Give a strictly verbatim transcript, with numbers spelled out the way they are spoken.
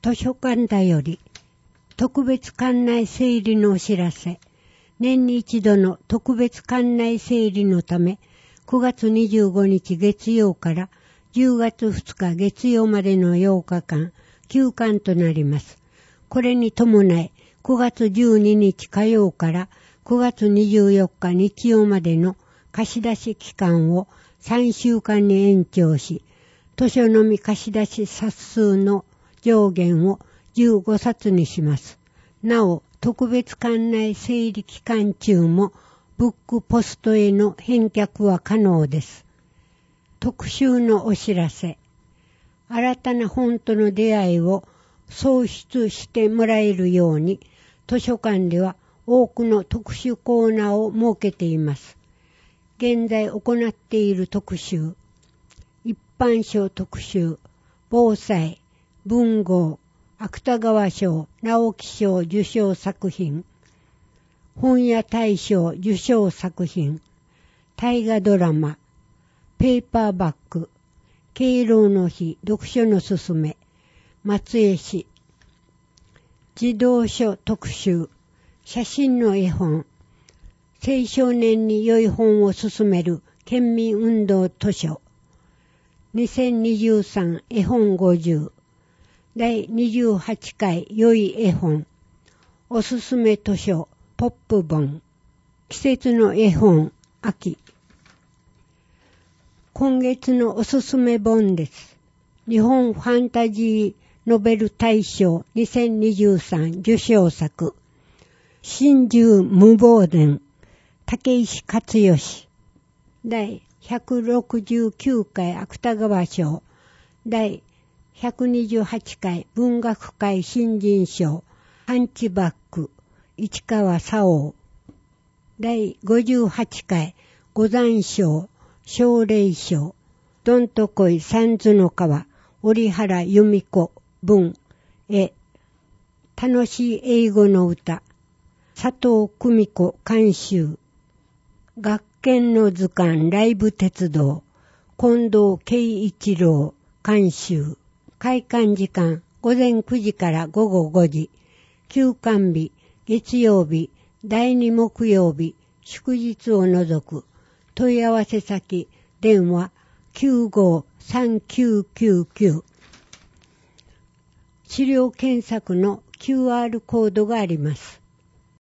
図書館だより特別館内整理のお知らせ。年に一度の特別館内整理のため、くがつにじゅうごにち月曜からじゅうがつふつか月曜までのようかかん、休館となります。これに伴い、くがつじゅうににち火曜からくがつにじゅうよっか日曜までの貸し出し期間をさんしゅうかんに延長し、図書のみ貸し出し冊数の上限をじゅうごさつにします。なお、特別館内整理期間中もブックポストへの返却は可能です。特集のお知らせ。新たな本との出会いを創出してもらえるように、図書館では多くの特集コーナーを設けています。現在行っている特集、一般賞特集、防災、文豪、芥川賞、直木賞受賞作品、本屋大賞受賞作品、大河ドラマ、ペーパーバッグ、敬老の日読書のすすめ、松江市、児童書特集、写真の絵本、青少年に良い本を勧める県民運動図書、にせんにじゅうさん絵本ごじゅう、だいにじゅうはちかい良い絵本、おすすめ図書ポップ本、季節の絵本秋。今月のおすすめ本です。日本ファンタジーノベル大賞にせんにじゅうさん受賞作、心中無謀伝、竹石勝義、だいひゃくろくじゅうきゅうかい芥川賞、だいひゃくにじゅうはちかい文学界新人賞、ハンチバック、市川沙央、だいごじゅうはちかい五山賞、奨励賞、どんとこい三途の川、折原由美子、文、絵、楽しい英語の歌、佐藤久美子監修、学研の図鑑ライブ鉄道、近藤圭一郎監修、開館時間ごぜんくじからごごごじ、休館日月曜日、だいに木曜日、祝日を除く、問い合わせ先、電話 きゅうごさんきゅうきゅうきゅう。資料検索の キューアール コードがあります。